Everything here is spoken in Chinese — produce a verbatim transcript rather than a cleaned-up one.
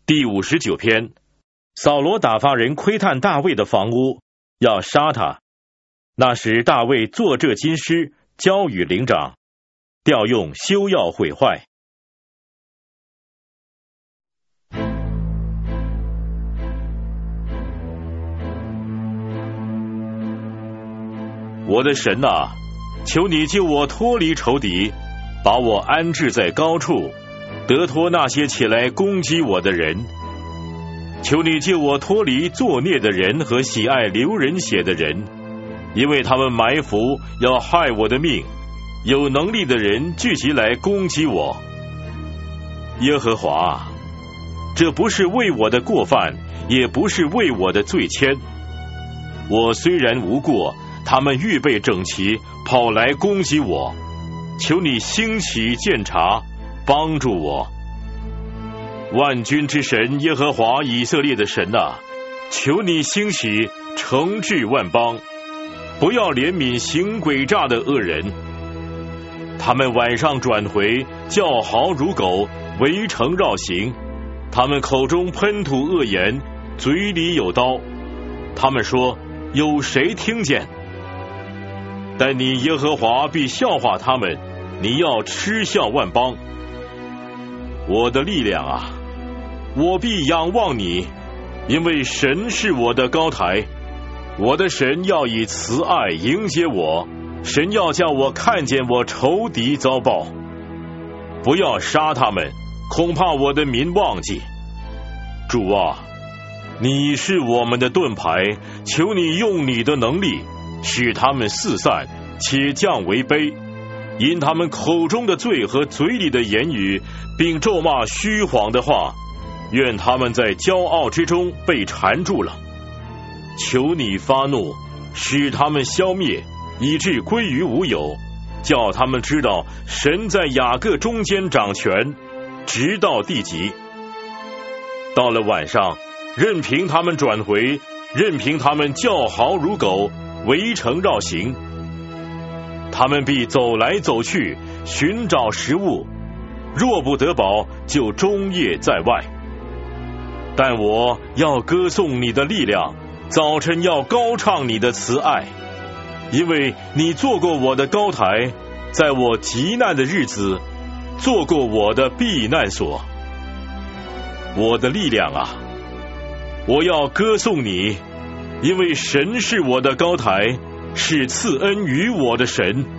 第五十九篇，扫罗打发人窥探大卫的房屋，要杀他。那时大卫作这金诗，交与灵长，调用休要毁坏。我的神啊，求你救我脱离仇敌，把我安置在高处，得脱那些起来攻击我的人。求你救我脱离作孽的人和喜爱流人血的人，因为他们埋伏要害我的命，有能力的人聚集来攻击我。耶和华，这不是为我的过犯，也不是为我的罪愆。我虽然无过，他们预备整齐，跑来攻击我。求你兴起鉴察，帮助我。万军之神耶和华以色列的神啊，求你兴起，惩治万邦，不要怜悯行诡诈的恶人。他们晚上转回，叫嚎如狗，围城绕行。他们口中喷吐恶言，嘴里有刀。他们说，有谁听见？但你耶和华必笑话他们，你要嗤笑万邦。我的力量啊，我必仰望你，因为神是我的高台。我的神要以慈爱迎接我，神要叫我看见我仇敌遭报。不要杀他们，恐怕我的民忘记。主啊，你是我们的盾牌，求你用你的能力使他们四散，且降为卑，因他们口中的罪和嘴里的言语，并咒骂虚谎的话，愿他们在骄傲之中被缠住了。求你发怒，使他们消灭，以致归于无有，叫他们知道神在雅各中间掌权，直到地极。到了晚上，任凭他们转回，任凭他们叫嚎如狗，围城绕行。他们必走来走去，寻找食物，若不得饱，就终夜在外。但我要歌颂你的力量，早晨要高唱你的慈爱，因为你做过我的高台，在我极难的日子，做过我的避难所。我的力量啊，我要歌颂你，因为神是我的高台，是赐恩于我的神。